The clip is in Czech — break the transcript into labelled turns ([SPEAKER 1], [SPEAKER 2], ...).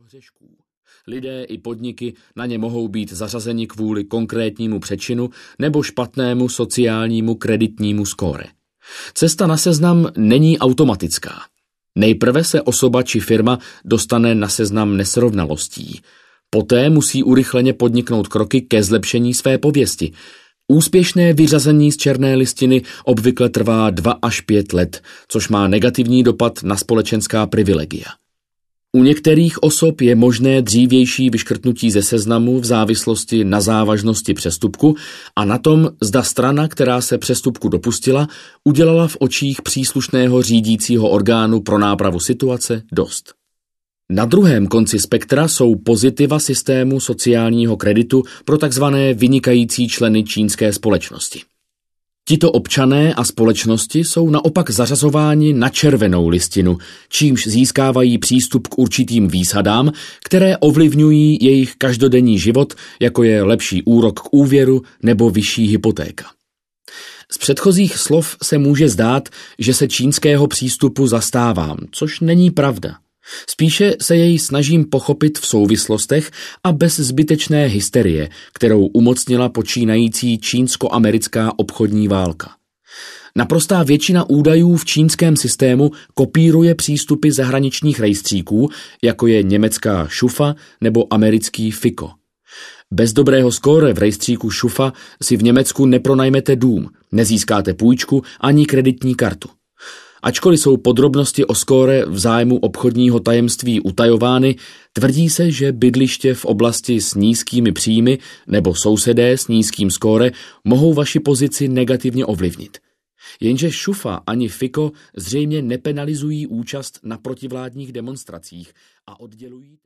[SPEAKER 1] hřešků. Lidé i podniky na ně mohou být zařazeni kvůli konkrétnímu přečinu nebo špatnému sociálnímu kreditnímu skóre. Cesta na seznam není automatická. Nejprve se osoba či firma dostane na seznam nesrovnalostí. Poté musí urychleně podniknout kroky ke zlepšení své pověsti. Úspěšné vyřazení z černé listiny obvykle trvá 2 až 5 let, což má negativní dopad na společenská privilegia. U některých osob je možné dřívější vyškrtnutí ze seznamu v závislosti na závažnosti přestupku a na tom, zda strana, která se přestupku dopustila, udělala v očích příslušného řídícího orgánu pro nápravu situace dost. Na druhém konci spektra jsou pozitiva systému sociálního kreditu pro takzvané vynikající členy čínské společnosti. Tito občané a společnosti jsou naopak zařazováni na červenou listinu, čímž získávají přístup k určitým výsadám, které ovlivňují jejich každodenní život, jako je lepší úrok k úvěru nebo vyšší hypotéka. Z předchozích slov se může zdát, že se čínského přístupu zastávám, což není pravda. Spíše se jej snažím pochopit v souvislostech a bez zbytečné hysterie, kterou umocnila počínající čínsko-americká obchodní válka. Naprostá většina údajů v čínském systému kopíruje přístupy zahraničních rejstříků, jako je německá Schufa nebo americký FICO. Bez dobrého skóre v rejstříku Schufa si v Německu nepronajmete dům, nezískáte půjčku ani kreditní kartu. Ačkoliv jsou podrobnosti o skóre v zájmu obchodního tajemství utajovány, tvrdí se, že bydliště v oblasti s nízkými příjmy nebo sousedé s nízkým skóre mohou vaši pozici negativně ovlivnit. Jenže Schufa ani FICO zřejmě nepenalizují účast na protivládních demonstracích a oddělují